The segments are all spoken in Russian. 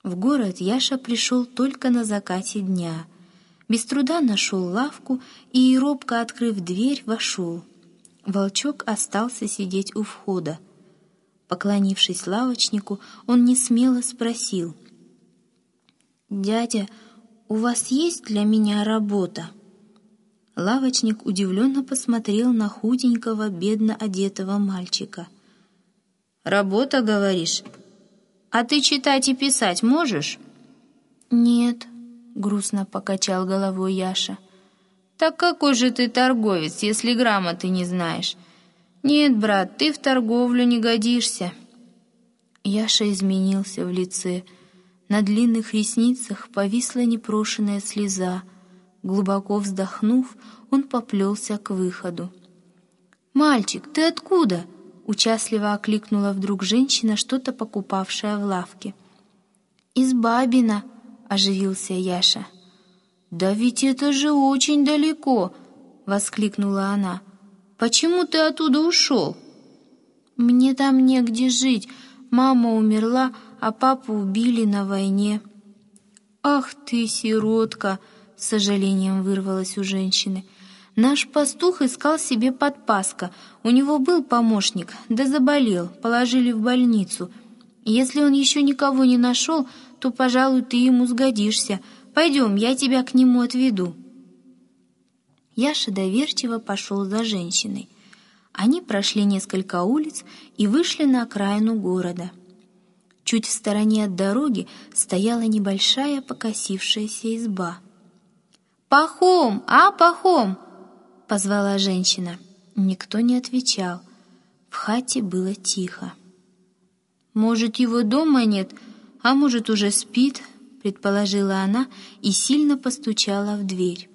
В город Яша пришел только на закате дня. Без труда нашел лавку и, робко открыв дверь, вошел. Волчок остался сидеть у входа. Поклонившись лавочнику, он несмело спросил: «Дядя, у вас есть для меня работа?» Лавочник удивленно посмотрел на худенького, бедно одетого мальчика. «Работа, говоришь? А ты читать и писать можешь?» «Нет», — грустно покачал головой Яша. «Так какой же ты торговец, если грамоты не знаешь? Нет, брат, ты в торговлю не годишься». Яша изменился в лице. На длинных ресницах повисла непрошеная слеза. Глубоко вздохнув, он поплелся к выходу. «Мальчик, ты откуда?» — участливо окликнула вдруг женщина, что-то покупавшая в лавке. «Из Бабина», — оживился Яша. «Да ведь это же очень далеко!» — воскликнула она. «Почему ты оттуда ушел?» «Мне там негде жить. Мама умерла, а папу убили на войне». «Ах ты, сиротка!» — с сожалением вырвалась у женщины. «Наш пастух искал себе подпаска. У него был помощник, да заболел, положили в больницу. Если он еще никого не нашел, то, пожалуй, ты ему сгодишься. Пойдем, я тебя к нему отведу». Яша доверчиво пошел за женщиной. Они прошли несколько улиц и вышли на окраину города. Чуть в стороне от дороги стояла небольшая покосившаяся изба. «Пахом, Пахом!» — позвала женщина. Никто не отвечал. В хате было тихо. «Может, его дома нет, а может, уже спит?» — предположила она и сильно постучала в дверь.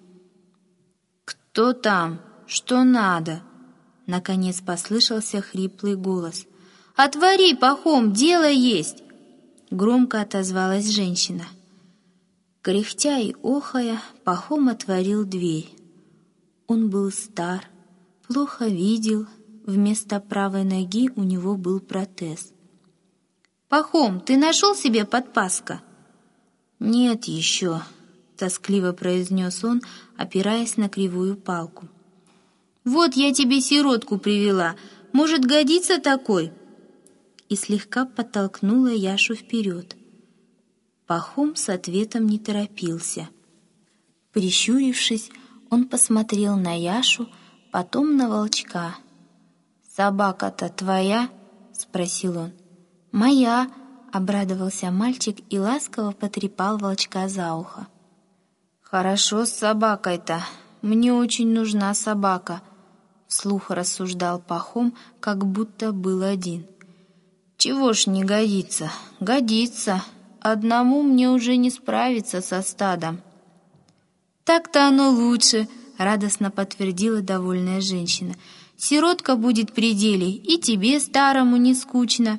«Кто там? Что надо?» — наконец послышался хриплый голос. «Отвори, Пахом, дело есть!» — громко отозвалась женщина. Кряхтя и охая, Пахом отворил дверь. Он был стар, плохо видел, вместо правой ноги у него был протез. «Пахом, ты нашел себе подпаска?» «Нет еще», — тоскливо произнес он, опираясь на кривую палку. «Вот я тебе сиротку привела. Может, годится такой?» И слегка подтолкнула Яшу вперед. Пахом с ответом не торопился. Прищурившись, он посмотрел на Яшу, потом на волчка. «Собака-то твоя?» — спросил он. «Моя», — обрадовался мальчик и ласково потрепал волчка за ухо. «Хорошо с собакой-то. Мне очень нужна собака», — вслух рассуждал Пахом, как будто был один. «Чего ж не годится? Годится. Одному мне уже не справиться со стадом». «Так-то оно лучше», — радостно подтвердила довольная женщина. «Сиротка будет при деле, и тебе, старому, не скучно».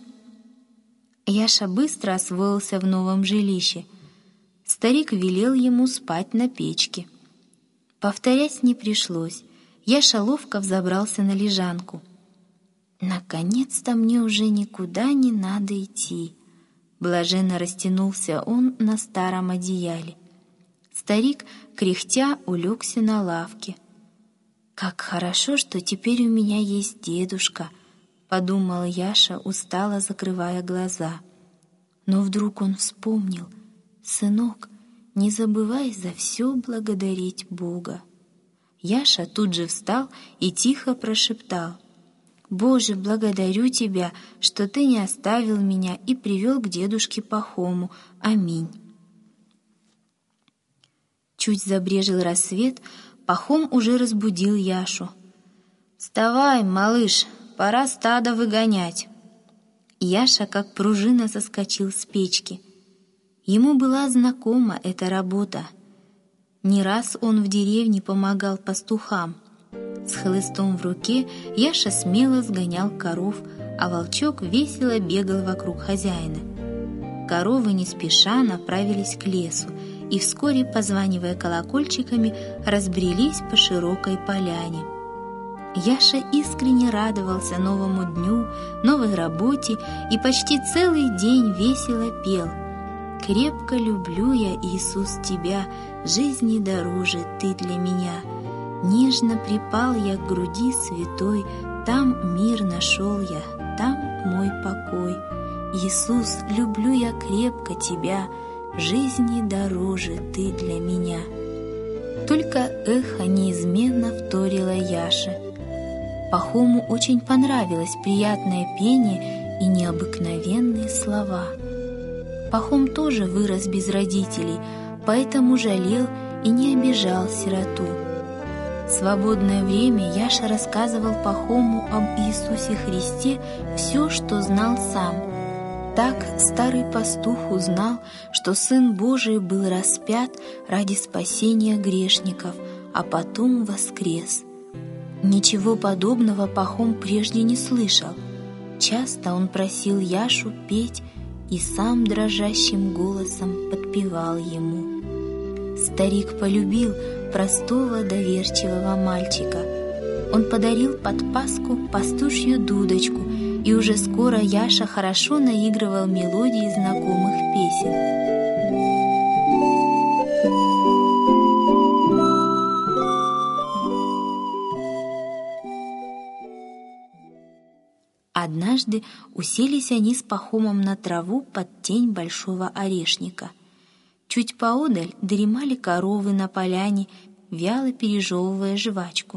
Яша быстро освоился в новом жилище. Старик велел ему спать на печке. Повторять не пришлось. Яша ловко взобрался на лежанку. «Наконец-то мне уже никуда не надо идти», — блаженно растянулся он на старом одеяле. Старик, кряхтя, улегся на лавке. «Как хорошо, что теперь у меня есть дедушка», — подумал Яша, устало закрывая глаза. Но вдруг он вспомнил: «Сынок, не забывай за все благодарить Бога». Яша тут же встал и тихо прошептал: «Боже, благодарю Тебя, что Ты не оставил меня и привел к дедушке Пахому. Аминь». Чуть забрежил рассвет, Пахом уже разбудил Яшу. «Вставай, малыш, пора стадо выгонять». Яша, как пружина, соскочил с печки. Ему была знакома эта работа. Не раз он в деревне помогал пастухам. С хлыстом в руке Яша смело сгонял коров, а волчок весело бегал вокруг хозяина. Коровы не спеша направились к лесу и вскоре, позванивая колокольчиками, разбрелись по широкой поляне. Яша искренне радовался новому дню, новой работе и почти целый день весело пел. крепко люблю я, Иисус, Тебя, жизни дороже Ты для меня. Нежно припал я к груди святой, там мир нашел я, там мой покой. Иисус, люблю я крепко Тебя, жизни дороже Ты для меня. Только эхо неизменно вторило Яше. Пахому очень понравилось приятное пение и необыкновенные слова. Пахом тоже вырос без родителей, поэтому жалел и не обижал сироту. В свободное время Яша рассказывал Пахому об Иисусе Христе все, что знал сам. Так старый пастух узнал, что Сын Божий был распят ради спасения грешников, а потом воскрес. Ничего подобного Пахом прежде не слышал. Часто он просил Яшу петь и сам дрожащим голосом подпевал ему. Старик полюбил простого доверчивого мальчика. Он подарил под Пасху пастушью дудочку, и уже скоро Яша хорошо наигрывал мелодии знакомых песен. Однажды уселись они с Пахомом на траву под тень большого орешника. Чуть поодаль дремали коровы на поляне, вяло пережевывая жвачку.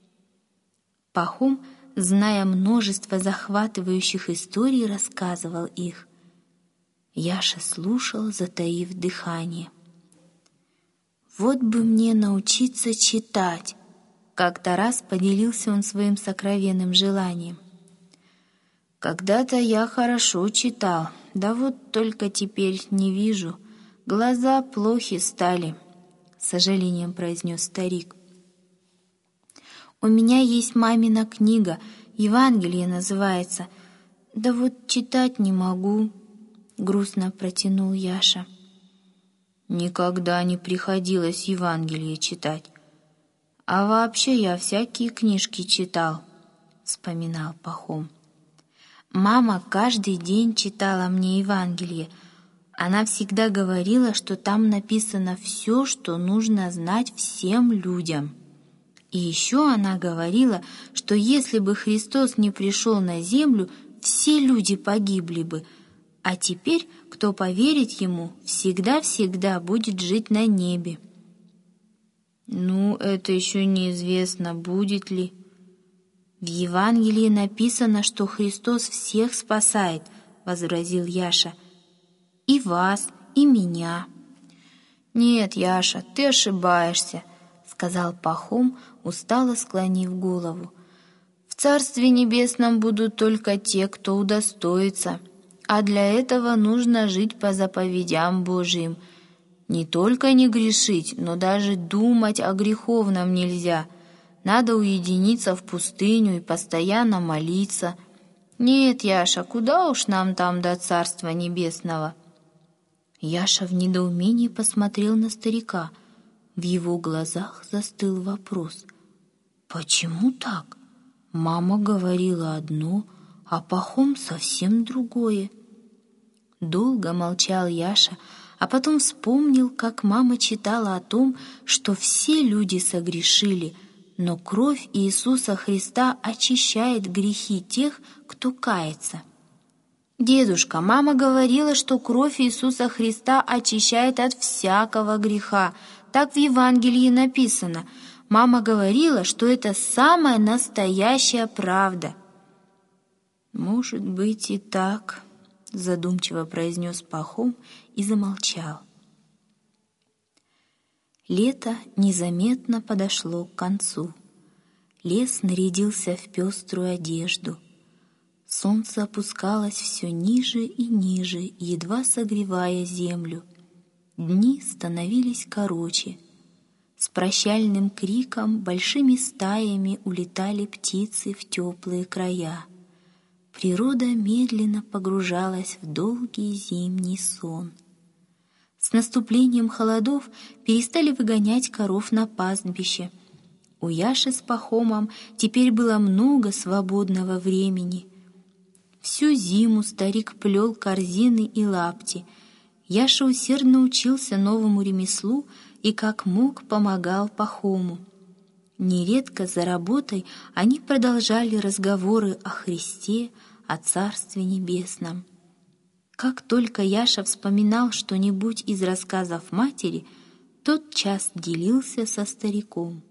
Пахом, зная множество захватывающих историй, рассказывал их. Яша слушал, затаив дыхание. «Вот бы мне научиться читать!» Как-то раз поделился он своим сокровенным желанием. «Когда-то я хорошо читал, да вот только теперь не вижу. Глаза плохи стали», — с сожалением произнес старик. «У меня есть мамина книга, Евангелие называется. Да вот читать не могу», — грустно протянул Яша. «Никогда не приходилось Евангелие читать. А вообще я всякие книжки читал», — вспоминал Пахом. «Мама каждый день читала мне Евангелие. Она всегда говорила, что там написано все, что нужно знать всем людям. И еще она говорила, что если бы Христос не пришел на землю, все люди погибли бы, а теперь, кто поверит Ему, всегда-всегда будет жить на небе». «Ну, это еще неизвестно, будет ли». «В Евангелии написано, что Христос всех спасает», — возразил Яша. «И вас, и меня». «Нет, Яша, ты ошибаешься», — сказал Пахом, устало склонив голову. «В Царстве Небесном будут только те, кто удостоится, а для этого нужно жить по заповедям Божиим. Не только не грешить, но даже думать о греховном нельзя. Надо уединиться в пустыню и постоянно молиться. Нет, Яша, куда уж нам там до Царства Небесного?» Яша в недоумении посмотрел на старика. В его глазах застыл вопрос. «Почему так? Мама говорила одно, а Пахом совсем другое». Долго молчал Яша, а потом вспомнил, как мама читала о том, что все люди согрешили, но кровь Иисуса Христа очищает грехи тех, кто кается. «Дедушка, мама говорила, что кровь Иисуса Христа очищает от всякого греха. Так в Евангелии написано. Мама говорила, что это самая настоящая правда». «Может быть и так», — задумчиво произнес Пахом и замолчал. Лето незаметно подошло к концу. Лес нарядился в пеструю одежду. Солнце опускалось все ниже и ниже, едва согревая землю. Дни становились короче. С прощальным криком большими стаями улетали птицы в теплые края. Природа медленно погружалась в долгий зимний сон. С наступлением холодов перестали выгонять коров на пастбище. У Яши с Пахомом теперь было много свободного времени. Всю зиму старик плел корзины и лапти. Яша усердно учился новому ремеслу и как мог помогал Пахому. Нередко за работой они продолжали разговоры о Христе, о Царстве Небесном. Как только Яша вспоминал что-нибудь из рассказов матери, тотчас делился со стариком.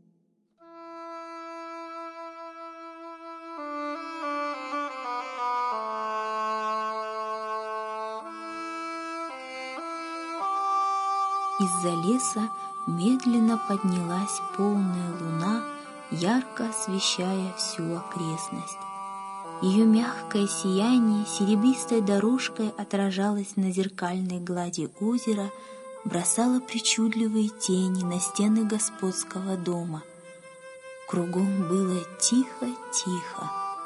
Из-за леса медленно поднялась полная луна, ярко освещая всю окрестность. Ее мягкое сияние серебристой дорожкой отражалось на зеркальной глади озера, бросало причудливые тени на стены господского дома. Кругом было тихо-тихо.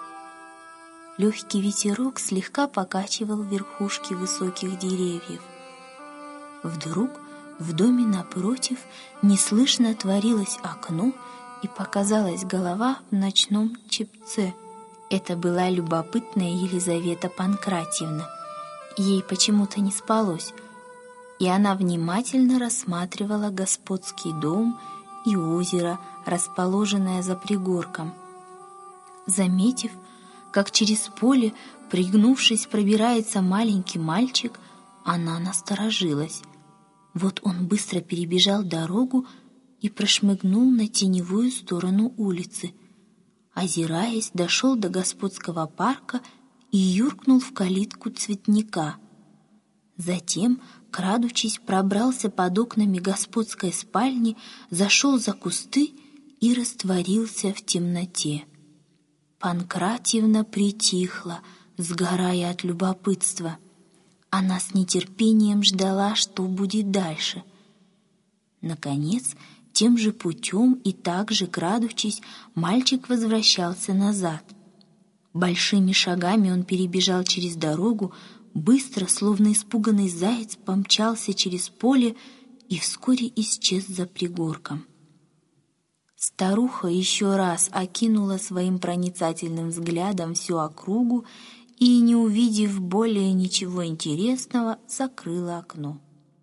Легкий ветерок слегка покачивал верхушки высоких деревьев. Вдруг в доме напротив неслышно отворилось окно, и показалась голова в ночном чепце. Это была любопытная Елизавета Панкратьевна. Ей почему-то не спалось, и она внимательно рассматривала господский дом и озеро, расположенное за пригорком. Заметив, как через поле, пригнувшись, пробирается маленький мальчик, она насторожилась. Вот он быстро перебежал дорогу и прошмыгнул на теневую сторону улицы. Озираясь, дошел до господского парка и юркнул в калитку цветника. Затем, крадучись, пробрался под окнами господской спальни, зашел за кусты и растворился в темноте. Панкратьевна притихла, сгорая от любопытства. Она с нетерпением ждала, что будет дальше. Наконец, тем же путем и так же крадучись, мальчик возвращался назад. Большими шагами он перебежал через дорогу, быстро, словно испуганный заяц, помчался через поле и вскоре исчез за пригорком. Старуха еще раз окинула своим проницательным взглядом всю округу и, не увидев более ничего интересного, закрыла окно.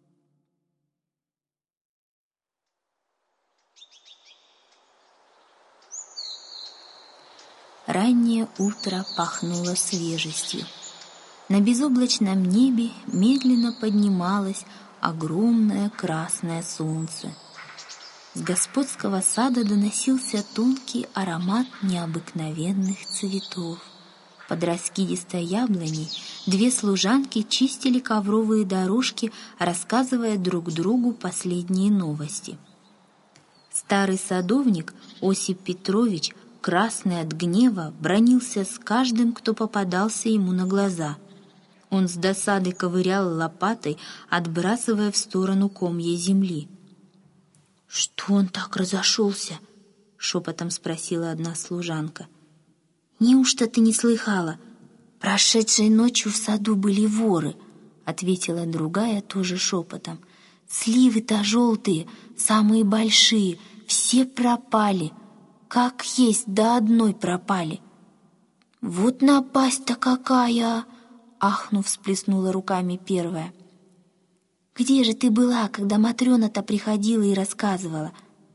Раннее утро пахнуло свежестью. На безоблачном небе медленно поднималось огромное красное солнце. С господского сада доносился тонкий аромат необыкновенных цветов. Под раскидистой яблоней две служанки чистили ковровые дорожки, рассказывая друг другу последние новости. Старый садовник Осип Петрович, красный от гнева, бранился с каждым, кто попадался ему на глаза. Он с досадой ковырял лопатой, отбрасывая в сторону комья земли. «Что он так разошелся?» — шепотом спросила одна служанка. «Неужто ты не слыхала? Прошедшей ночью в саду были воры», — ответила другая тоже шепотом. «Сливы-то желтые, самые большие, все пропали. Как есть, до одной пропали». «Вот напасть-то какая!» — ахнув, всплеснула руками первая. «Где же ты была, когда Матрена-то приходила и рассказывала?»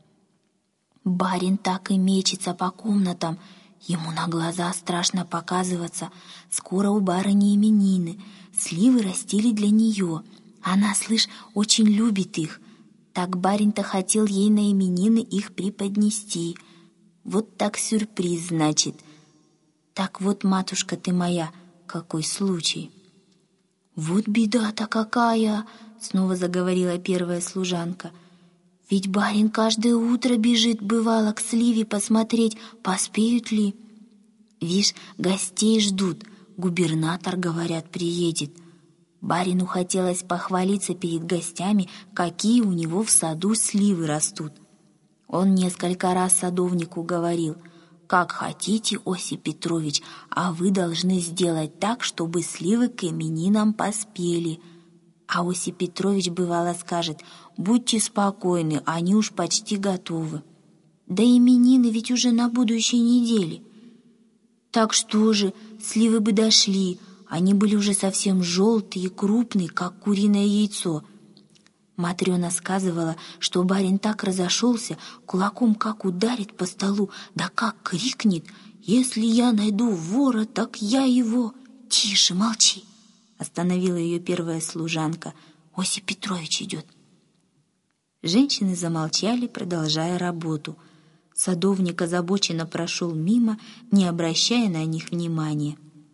«Барин так и мечется по комнатам. Ему на глаза страшно показываться. Скоро у барыни именины. Сливы растили для нее. Она, слышь, очень любит их. Так барин-то хотел ей на именины их преподнести. Вот так сюрприз, значит. Так вот, матушка ты моя, какой случай!» «Вот беда-то какая!» — снова заговорила первая служанка. «Ведь барин каждое утро бежит, бывало, к сливе посмотреть, поспеют ли. Вишь, гостей ждут, губернатор, говорят, приедет. Барину хотелось похвалиться перед гостями, какие у него в саду сливы растут. Он несколько раз садовнику говорил: «Как хотите, Осип Петрович, а вы должны сделать так, чтобы сливы к именинам поспели». А Осип Петрович бывало скажет: «Будьте спокойны, они уж почти готовы. Да именины ведь уже на будущей неделе. Так что же, сливы бы дошли, Они были уже совсем желтые и крупные, как куриное яйцо. Матрена сказывала, что барин так разошелся, кулаком как ударит по столу, да как крикнет: «Если я найду вора, так я его...» «Тише, молчи!» — остановила ее первая служанка. «Осип Петрович идет». Женщины замолчали, продолжая работу. Садовник озабоченно прошел мимо, не обращая на них внимания.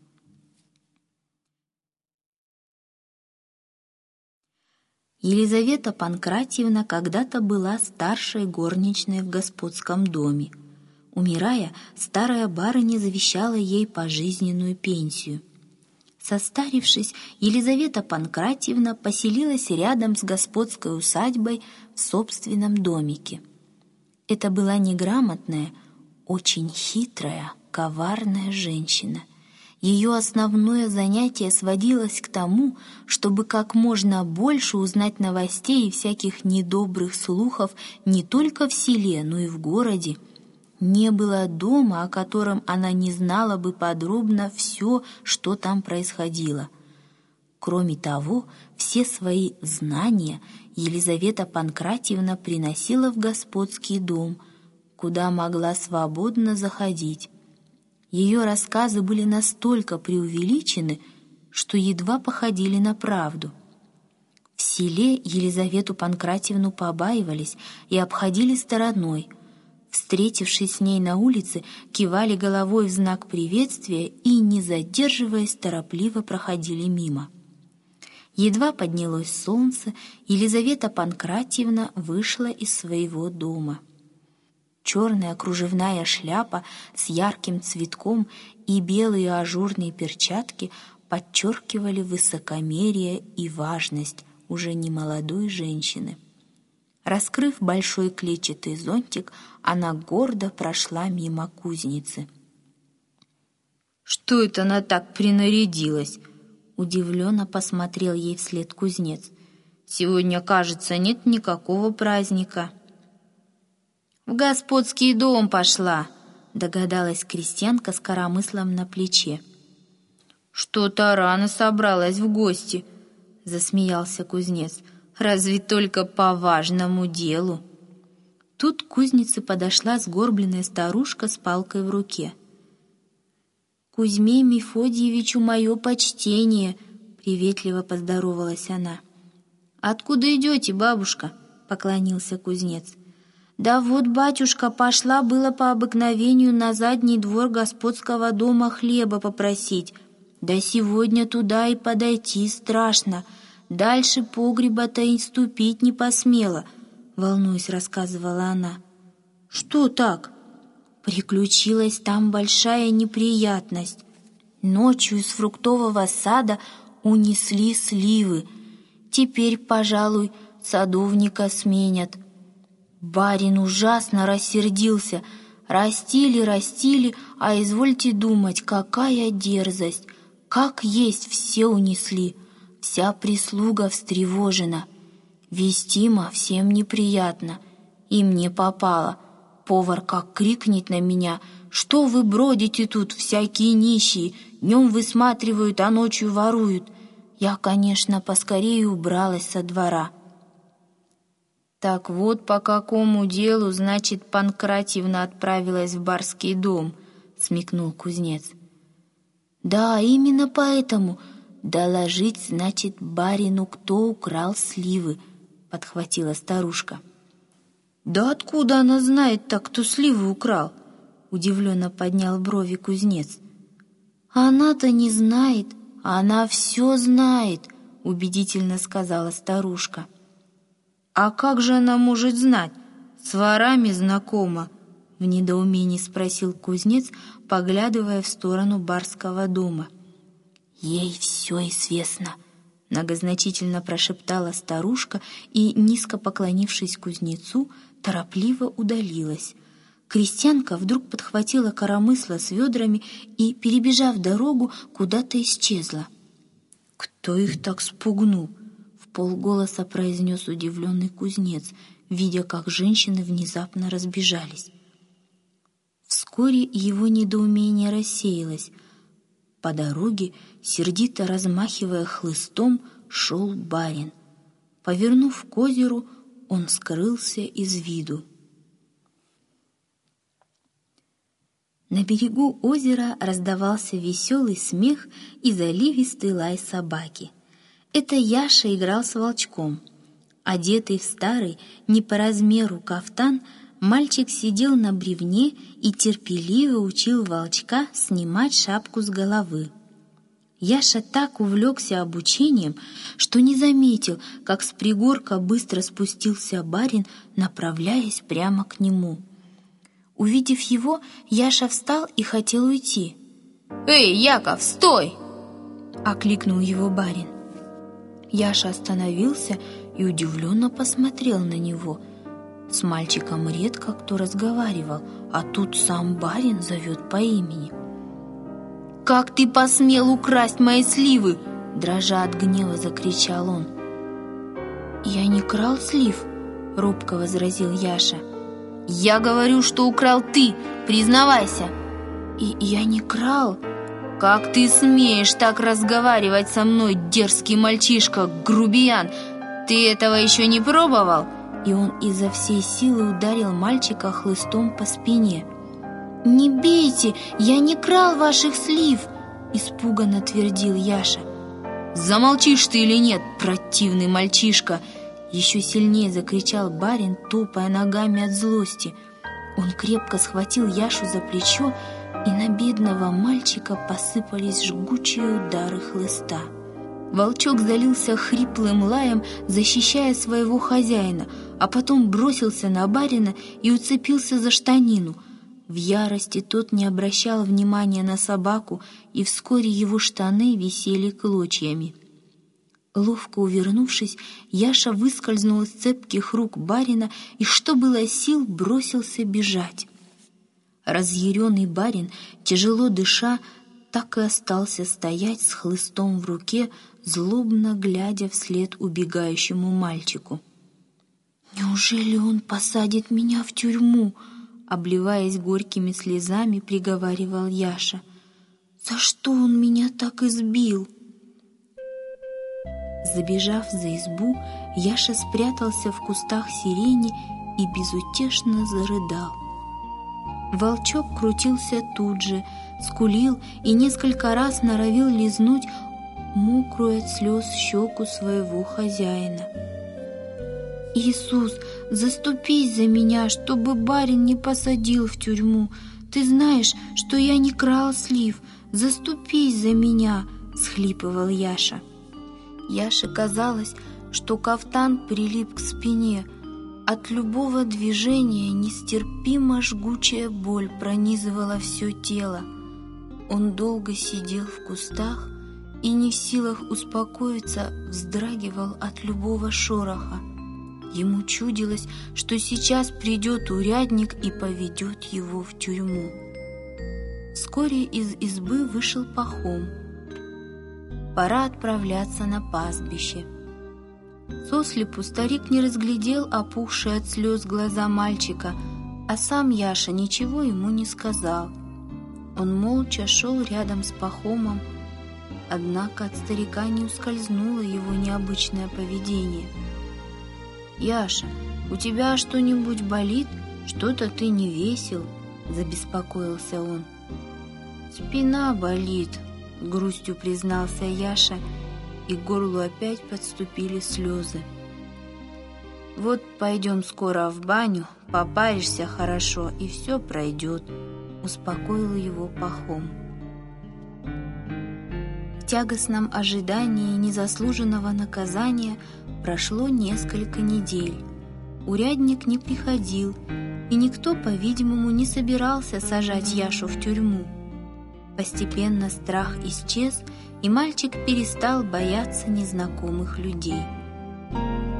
Елизавета Панкратьевна когда-то была старшей горничной в господском доме. Умирая, старая барыня завещала ей пожизненную пенсию. Состарившись, Елизавета Панкратьевна поселилась рядом с господской усадьбой в собственном домике. Это была неграмотная, очень хитрая, коварная женщина. Ее основное занятие сводилось к тому, чтобы как можно больше узнать новостей и всяких недобрых слухов не только в селе, но и в городе. Не было дома, о котором она не знала бы подробно все, что там происходило. Кроме того, все свои знания Елизавета Панкратьевна приносила в господский дом, куда могла свободно заходить. Ее рассказы были настолько преувеличены, что едва походили на правду. В селе Елизавету Панкратьевну побаивались и обходили стороной. Встретившись с ней на улице, кивали головой в знак приветствия и, не задерживаясь, торопливо проходили мимо. Едва поднялось солнце, Елизавета Панкратьевна вышла из своего дома. Черная кружевная шляпа с ярким цветком и белые ажурные перчатки подчеркивали высокомерие и важность уже немолодой женщины. Раскрыв большой клетчатый зонтик, она гордо прошла мимо кузницы. «Что это она так принарядилась?» — удивленно посмотрел ей вслед кузнец. «Сегодня, кажется, нет никакого праздника». «В господский дом пошла», — догадалась крестьянка с коромыслом на плече. «Что-то рано собралась в гости», — засмеялся кузнец. «Разве только по важному делу». Тут к кузнице подошла сгорбленная старушка с палкой в руке. «Кузьме Мефодьевичу мое почтение», — приветливо поздоровалась она. «Откуда идете, бабушка?» — поклонился кузнец. «Да вот, батюшка, пошла было по обыкновению на задний двор господского дома хлеба попросить. Да сегодня туда и подойти страшно. Дальше погреба-то и ступить не посмела», — волнуясь, рассказывала она. «Что так?» «Приключилась там большая неприятность. Ночью из фруктового сада унесли сливы. Теперь, пожалуй, садовника сменят. Барин ужасно рассердился. Растили, а извольте думать, какая дерзость. Как есть все унесли. Вся прислуга встревожена. Вестимо всем неприятно. И мне попало. Повар как крикнет на меня: «Что вы бродите тут, всякие нищие? Днем высматривают, а ночью воруют». Я, конечно, поскорее убралась со двора. «Так вот по какому делу, значит, Панкратьевна отправилась в барский дом», — смекнул кузнец. «Да, именно поэтому. Доложить, значит, барину, кто украл сливы», — подхватила старушка. «Да откуда она знает так, кто сливы украл?» — удивленно поднял брови кузнец. «Она-то не знает, а она все знает», — убедительно сказала старушка. «А как же она может знать? С ворами знакома?» — в недоумении спросил кузнец, поглядывая в сторону барского дома. «Ей все известно», — многозначительно прошептала старушка и, низко поклонившись кузнецу, торопливо удалилась. Крестьянка вдруг подхватила коромысло с ведрами и, перебежав дорогу, куда-то исчезла. «Кто их так спугнул?» — вполголоса произнес удивленный кузнец, видя, как женщины внезапно разбежались. Вскоре его недоумение рассеялось. По дороге, сердито размахивая хлыстом, шел барин. Повернув к озеру, он скрылся из виду. На берегу озера раздавался веселый смех и заливистый лай собаки. Это Яша играл с волчком. Одетый в старый, не по размеру кафтан, мальчик сидел на бревне и терпеливо учил волчка снимать шапку с головы. Яша так увлекся обучением, что не заметил, как с пригорка быстро спустился барин, направляясь прямо к нему. Увидев его, Яша встал и хотел уйти. «Эй, Яков, стой!» — окликнул его барин. Яша остановился и удивленно посмотрел на него. С мальчиком редко кто разговаривал, а тут сам барин зовет по имени. «Как ты посмел украсть мои сливы?» — дрожа от гнева закричал он. «Я не крал слив», — робко возразил Яша. «Я говорю, что украл ты, признавайся!» «И я не крал!» «Как ты смеешь так разговаривать со мной, дерзкий мальчишка, грубиян? Ты этого еще не пробовал?» И он изо всей силы ударил мальчика хлыстом по спине. «Не бейте, я не крал ваших слив!» — испуганно твердил Яша. «Замолчишь ты или нет, противный мальчишка!» Еще сильнее закричал барин, топая ногами от злости. Он крепко схватил Яшу за плечо, и на бедного мальчика посыпались жгучие удары хлыста. Волчок залился хриплым лаем, защищая своего хозяина, а потом бросился на барина и уцепился за штанину. В ярости тот не обращал внимания на собаку, и вскоре его штаны висели клочьями. Ловко увернувшись, Яша выскользнул из цепких рук барина и, что было сил, бросился бежать. Разъяренный барин, тяжело дыша, так и остался стоять с хлыстом в руке, злобно глядя вслед убегающему мальчику. «Неужели он посадит меня в тюрьму?» — обливаясь горькими слезами, приговаривал Яша. «За что он меня так избил?» Забежав за избу, Яша спрятался в кустах сирени и безутешно зарыдал. Волчок крутился тут же, скулил и несколько раз норовил лизнуть мокрую от слез щеку своего хозяина. «Иисус, заступись за меня, чтобы барин не посадил в тюрьму. Ты знаешь, что я не крал слив. Заступись за меня!» — схлипывал Яша. Яше казалось, что кафтан прилип к спине. От любого движения нестерпимо жгучая боль пронизывала все тело. Он долго сидел в кустах и, не в силах успокоиться, вздрагивал от любого шороха. Ему чудилось, что сейчас придет урядник и поведет его в тюрьму. Вскоре из избы вышел Пахом. Пора отправляться на пастбище. Сослепу старик не разглядел опухшие от слез глаза мальчика, а сам Яша ничего ему не сказал. Он молча шел рядом с Пахомом, однако от старика не ускользнуло его необычное поведение. «Яша, у тебя что-нибудь болит? Что-то ты не весел», — забеспокоился он. «Спина болит», — грустью признался Яша, и к горлу опять подступили слезы. «Вот пойдем скоро в баню, попаришься хорошо, и все пройдет», — успокоил его Пахом. В тягостном ожидании незаслуженного наказания прошло несколько недель. Урядник не приходил, и никто, по-видимому, не собирался сажать Яшу в тюрьму. Постепенно страх исчез, и мальчик перестал бояться незнакомых людей.